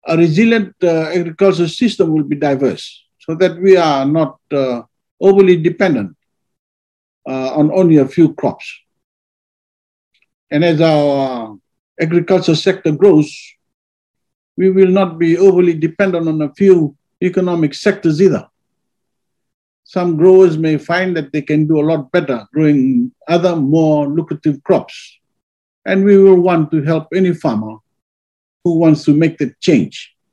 a resilient agricultural system will be diverse so that we are not overly dependent on only a few crops. And as our agriculture sector grows, we will not be overly dependent on a few economic sectors either. Some growers may find that they can do a lot better growing other more lucrative crops. And we will want to help any farmer who wants to make that change.